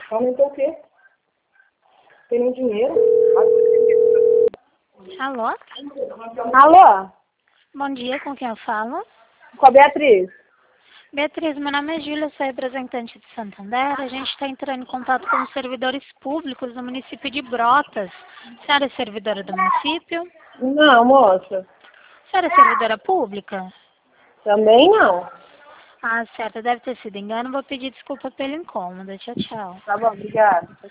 Aumentou o quê? Tem nem dinheiro? Alô? Alô? Bom dia, com quem eu falo? Com a Beatriz? Beatriz, meu nome é Júlia, sou representante de Santander. A gente está entrando em contato com os servidores públicos do município de Brotas. A senhora é servidora do município? Não, moça. A senhora é servidora pública? Também não. Ah, certo, deve ter sido engano. Vou pedir desculpa pelo incômodo. Tchau, tchau. Tá bom, obrigada.